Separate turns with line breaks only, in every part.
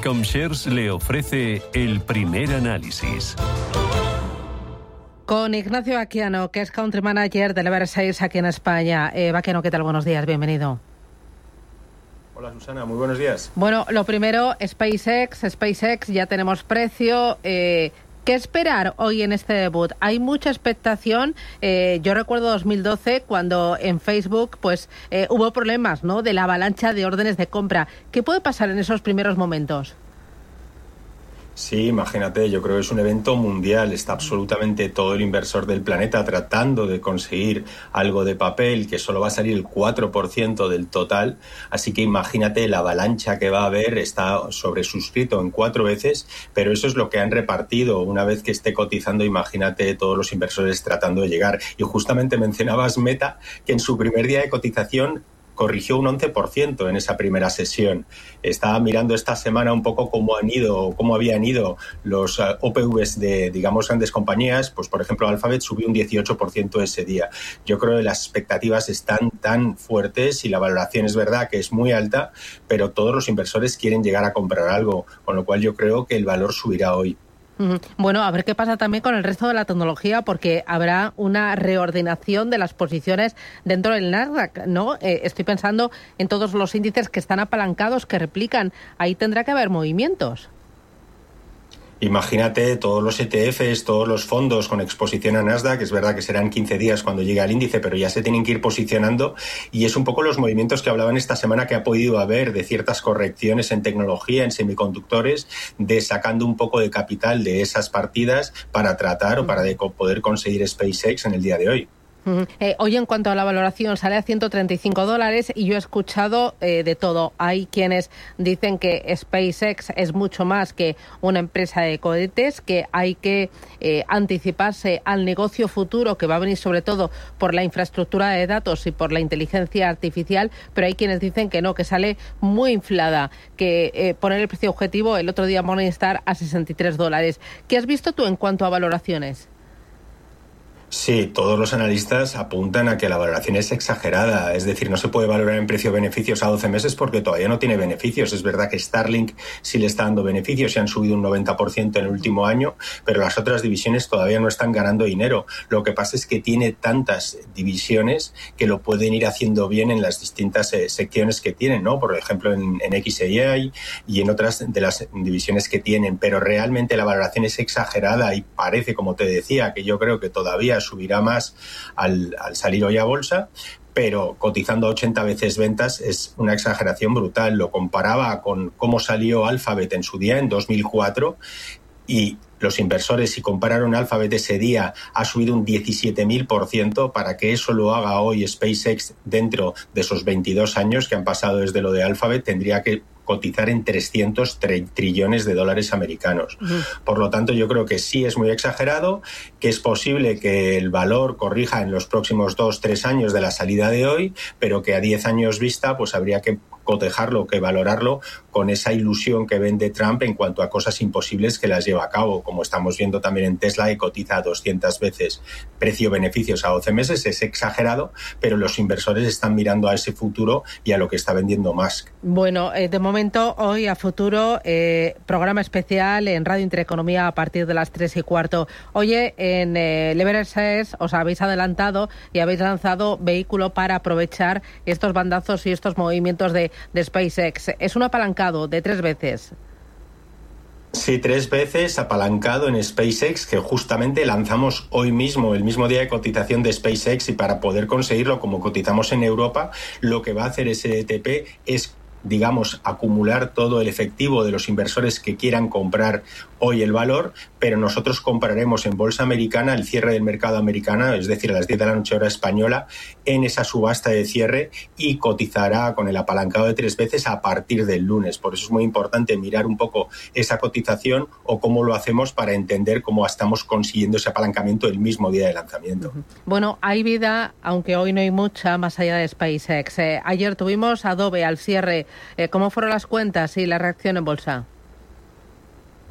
Comshares le ofrece el primer análisis.
Con Ignacio Baquiano, que es Country Manager del Eversafe aquí en España. Baquiano, ¿qué tal? Buenos días, bienvenido.
Hola Susana, muy buenos días.
Bueno, lo primero, SpaceX, ya tenemos precio. ¿Qué esperar hoy en este debut? Hay mucha expectación. Yo recuerdo 2012 cuando en Facebook pues hubo problemas, ¿no?, de la avalancha de órdenes de compra. ¿Qué puede pasar en esos primeros momentos?
Sí, imagínate, yo creo que es un evento mundial, está absolutamente todo el inversor del planeta tratando de conseguir algo de papel, que solo va a salir el 4% del total, así que imagínate la avalancha que va a haber, está sobresuscrito en 4 veces, pero eso es lo que han repartido. Una vez que esté cotizando, imagínate todos los inversores tratando de llegar. Y justamente mencionabas Meta, que en su primer día de cotización corrigió un 11% en esa primera sesión. Estaba mirando esta semana un poco cómo habían ido los OPVs de, digamos, grandes compañías. Pues, por ejemplo, Alphabet subió un 18% ese día. Yo creo que las expectativas están tan fuertes y la valoración es verdad que es muy alta, pero todos los inversores quieren llegar a comprar algo, con lo cual yo creo que el valor subirá hoy.
Bueno, a ver qué pasa también con el resto de la tecnología, porque habrá una reordenación de las posiciones dentro del Nasdaq, ¿no? Estoy pensando en todos los índices que están apalancados, que replican. Ahí tendrá que haber movimientos.
Imagínate todos los ETFs, todos los fondos con exposición a Nasdaq, es verdad que serán 15 días cuando llegue al índice, pero ya se tienen que ir posicionando, y es un poco los movimientos que hablaban esta semana que ha podido haber de ciertas correcciones en tecnología, en semiconductores, de sacando un poco de capital de esas partidas para tratar o para poder conseguir SpaceX en el día de hoy.
Hoy, en cuanto a la valoración, sale a $135 y yo he escuchado de todo. Hay quienes dicen que SpaceX es mucho más que una empresa de cohetes, que hay que anticiparse al negocio futuro que va a venir sobre todo por la infraestructura de datos y por la inteligencia artificial, pero hay quienes dicen que no, que sale muy inflada, que poner el precio objetivo el otro día Morningstar a $63. ¿Qué has visto tú en cuanto a valoraciones?
Sí, todos los analistas apuntan a que la valoración es exagerada, es decir, no se puede valorar en precio-beneficios a 12 meses porque todavía no tiene beneficios. Es verdad que Starlink sí le está dando beneficios y han subido un 90% en el último año, pero las otras divisiones todavía no están ganando dinero. Lo que pasa es que tiene tantas divisiones que lo pueden ir haciendo bien en las distintas secciones que tienen, ¿no? Por ejemplo, en XAI y en otras de las divisiones que tienen, pero realmente la valoración es exagerada y parece, como te decía, que yo creo que todavía subirá más al salir hoy a bolsa, pero cotizando a 80 veces ventas es una exageración brutal. Lo comparaba con cómo salió Alphabet en su día, en 2004, y los inversores, si compararon Alphabet ese día, ha subido un 17.000%. Para que eso lo haga hoy SpaceX dentro de esos 22 años que han pasado desde lo de Alphabet, tendría que cotizar en 300 trillones de dólares americanos. Por lo tanto, yo creo que sí es muy exagerado, que es posible que el valor corrija en los próximos 2-3 años de la salida de hoy, pero que a 10 años vista pues habría que cotejarlo, que valorarlo con esa ilusión que vende Trump en cuanto a cosas imposibles que las lleva a cabo, como estamos viendo también en Tesla, que cotiza 200 veces precio-beneficios a 12 meses. Es exagerado, pero los inversores están mirando a ese futuro y a lo que está vendiendo Musk.
Bueno, de momento, hoy a futuro, programa especial en Radio Intereconomía a partir de las 3:15. Oye, en Eversafe os habéis adelantado y habéis lanzado vehículo para aprovechar estos bandazos y estos movimientos de SpaceX. Es un apalancado de 3 veces.
Sí, 3 veces apalancado en SpaceX, que justamente lanzamos hoy mismo, el mismo día de cotización de SpaceX, y para poder conseguirlo, como cotizamos en Europa, lo que va a hacer ese ETP es, digamos, acumular todo el efectivo de los inversores que quieran comprar hoy el valor, pero nosotros compraremos en bolsa americana el cierre del mercado americano, es decir, a las 10 de la noche hora española, en esa subasta de cierre, y cotizará con el apalancado de 3 veces a partir del lunes. Por eso es muy importante mirar un poco esa cotización o cómo lo hacemos para entender cómo estamos consiguiendo ese apalancamiento el mismo día de lanzamiento.
Bueno, hay vida, aunque hoy no hay mucha, más allá de SpaceX. Ayer tuvimos Adobe al cierre. ¿Cómo fueron las cuentas y la reacción en bolsa?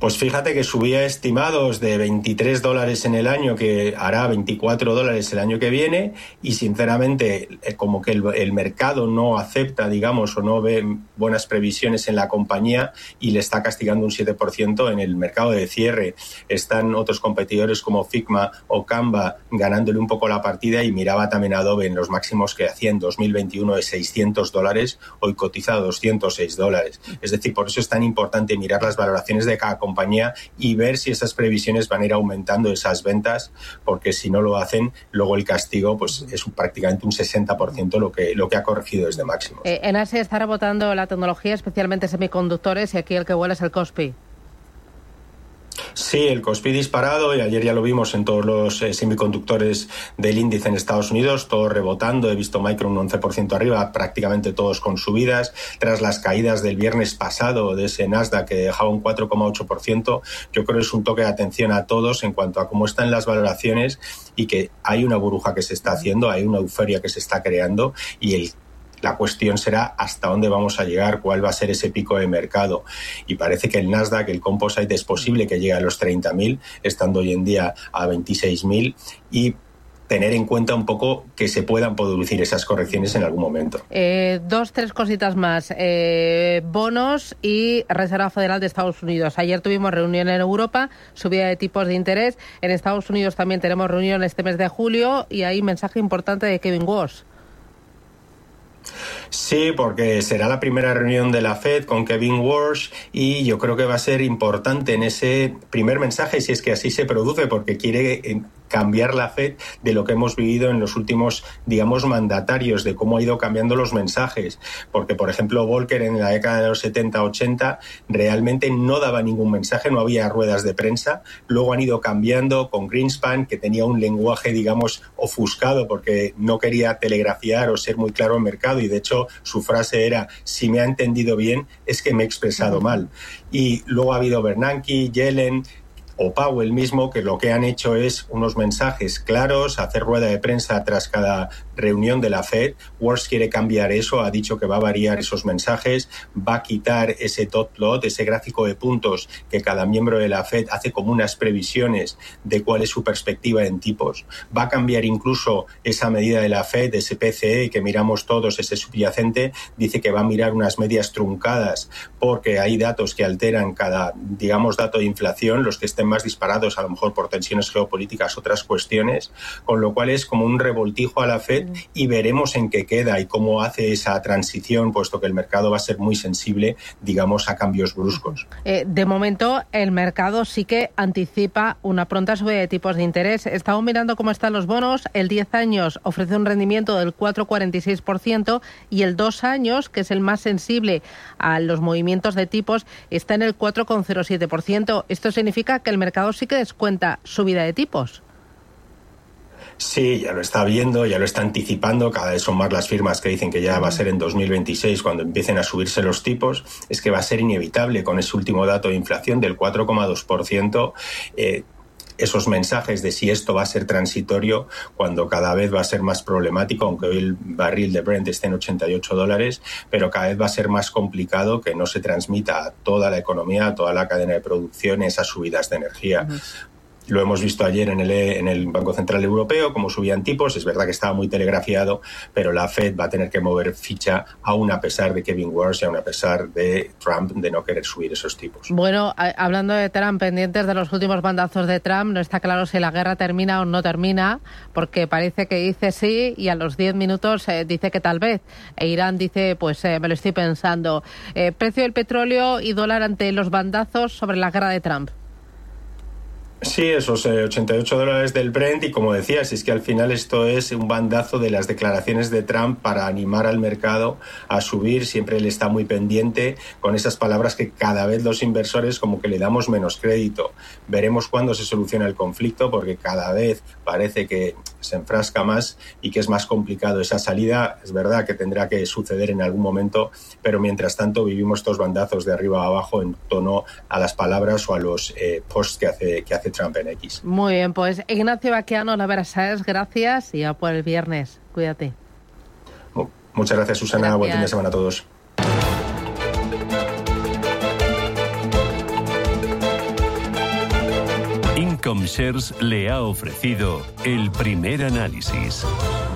Pues fíjate que subía estimados de $23 en el año, que hará $24 el año que viene, y sinceramente como que el mercado no acepta, digamos, o no ve buenas previsiones en la compañía y le está castigando un 7% en el mercado de cierre. Están otros competidores como Figma o Canva ganándole un poco la partida, y miraba también Adobe en los máximos que hacía en 2021 de $600, hoy cotiza a $206. Es decir, por eso es tan importante mirar las valoraciones de cada compañía y ver si esas previsiones van a ir aumentando esas ventas, porque si no lo hacen, luego el castigo pues es prácticamente un 60% lo que ha corregido desde máximos.
En Asia está rebotando la tecnología, especialmente semiconductores, y aquí el que vuela es el Kospi.
Sí, el Kospi disparado, y ayer ya lo vimos en todos los semiconductores del índice en Estados Unidos, todos rebotando. He visto Micron un 11% arriba, prácticamente todos con subidas, tras las caídas del viernes pasado de ese Nasdaq que dejaba un 4,8%. Yo creo que es un toque de atención a todos en cuanto a cómo están las valoraciones, y que hay una burbuja que se está haciendo, hay una euforia que se está creando, y la cuestión será hasta dónde vamos a llegar, cuál va a ser ese pico de mercado. Y parece que el Nasdaq, el Composite, es posible que llegue a los 30.000, estando hoy en día a 26.000, y tener en cuenta un poco que se puedan producir esas correcciones en algún momento.
2-3 cositas más. Bonos y Reserva Federal de Estados Unidos. Ayer tuvimos reunión en Europa, subida de tipos de interés. En Estados Unidos también tenemos reunión este mes de julio, y hay mensaje importante de Kevin Warsh.
Sí, porque será la primera reunión de la Fed con Kevin Warsh, y yo creo que va a ser importante en ese primer mensaje, si es que así se produce, porque quiere cambiar la Fed de lo que hemos vivido en los últimos, digamos, mandatarios, de cómo ha ido cambiando los mensajes. Porque, por ejemplo, Volcker en la década de los 70-80 realmente no daba ningún mensaje, no había ruedas de prensa. Luego han ido cambiando con Greenspan, que tenía un lenguaje, digamos, ofuscado porque no quería telegrafiar o ser muy claro en mercado, y de hecho su frase era: si me ha entendido bien, es que me he expresado mal. Y luego ha habido Bernanke, Yellen o Powell mismo, que lo que han hecho es unos mensajes claros, hacer rueda de prensa tras cada reunión de la Fed. Warsh quiere cambiar eso, ha dicho que va a variar esos mensajes, va a quitar ese dot plot, ese gráfico de puntos que cada miembro de la Fed hace como unas previsiones de cuál es su perspectiva en tipos. Va a cambiar incluso esa medida de la Fed, ese PCE que miramos todos, ese subyacente, dice que va a mirar unas medias truncadas, porque hay datos que alteran cada, digamos, dato de inflación, los que estén más disparados a lo mejor por tensiones geopolíticas, otras cuestiones, con lo cual es como un revoltijo a la Fed, y veremos en qué queda y cómo hace esa transición, puesto que el mercado va a ser muy sensible, digamos, a cambios bruscos.
De momento, el mercado sí que anticipa una pronta subida de tipos de interés. Estamos mirando cómo están los bonos. El 10 años ofrece un rendimiento del 4,46%, y el 2 años, que es el más sensible a los movimientos de tipos, está en el 4,07%. Esto significa que el mercado sí que descuenta subida de tipos.
Sí, ya lo está viendo, ya lo está anticipando. Cada vez son más las firmas que dicen que ya va a ser en 2026 cuando empiecen a subirse los tipos. Es que va a ser inevitable con ese último dato de inflación del 4,2%. Esos mensajes de si esto va a ser transitorio, cuando cada vez va a ser más problemático, aunque hoy el barril de Brent esté en $88, pero cada vez va a ser más complicado que no se transmita a toda la economía, a toda la cadena de producción, esas subidas de energía. Lo hemos visto ayer en el Banco Central Europeo, cómo subían tipos. Es verdad que estaba muy telegrafiado, pero la Fed va a tener que mover ficha, aún a pesar de Kevin Warsh y aún a pesar de Trump de no querer subir esos tipos.
Bueno, hablando de Trump, pendientes de los últimos bandazos de Trump, no está claro si la guerra termina o no termina, porque parece que dice sí y a los 10 minutos dice que tal vez. E Irán dice, pues me lo estoy pensando. Precio del petróleo y dólar ante los bandazos sobre la guerra de Trump.
Sí, esos $88 del Brent, y como decías, es que al final esto es un bandazo de las declaraciones de Trump para animar al mercado a subir. Siempre él está muy pendiente con esas palabras que cada vez los inversores como que le damos menos crédito. Veremos cuándo se soluciona el conflicto, porque cada vez parece que se enfrasca más y que es más complicado esa salida. Es verdad que tendrá que suceder en algún momento, pero mientras tanto vivimos estos bandazos de arriba a abajo en torno a las palabras o a los posts que hace Trump en X.
Muy bien, pues Ignacio Baqueano, la Versaes, gracias, y ya por el viernes. Cuídate.
Muchas gracias, Susana. Gracias. Buen fin de semana a todos.
ComShares le ha ofrecido el primer análisis.